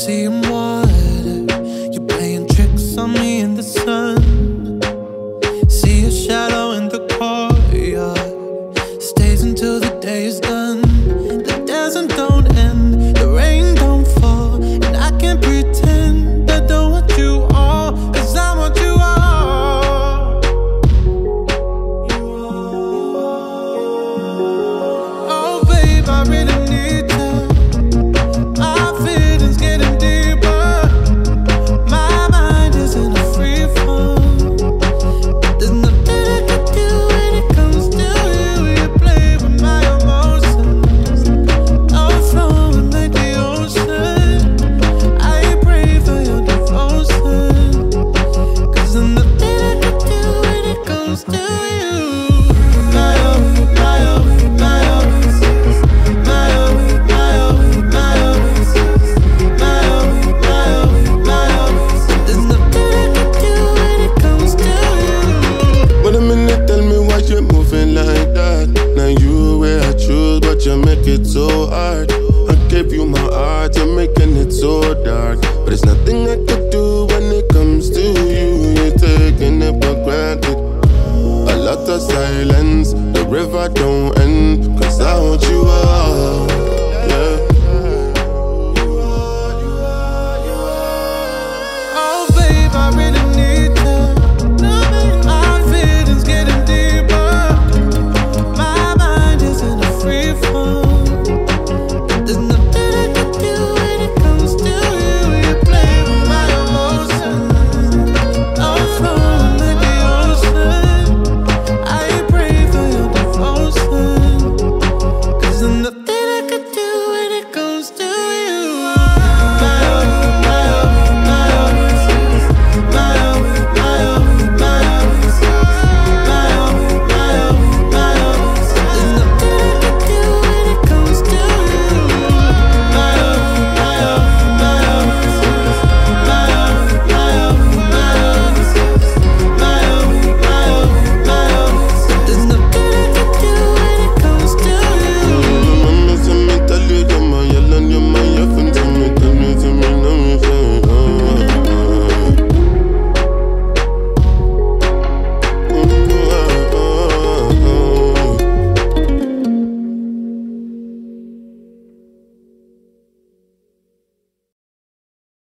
seeing water. You're playing tricks on me in the sun. See a shadow in the courtyard. Stays until the day is done. The desert don't end, the rain don't fall, and I can't pretend I don't want you all, 'cause I want you all. Oh babe, I really need you. My feelings getting deeper. My mind is in a free fall. There's nothing I can do when it comes to you. You play with my emotions, overflowing like the ocean. I pray for your devotion, 'cause there's nothing I can do when it comes to you. My oh, my oh, my oh, my oh, my oh, my oh, my oh, my oh, my oh. There's nothing I can do when it comes to you. Wait a minute, tell me why you're moving like that. Now you where I choose, but you make it so hard. I gave you my heart, you're making it so dark. But there's nothing I could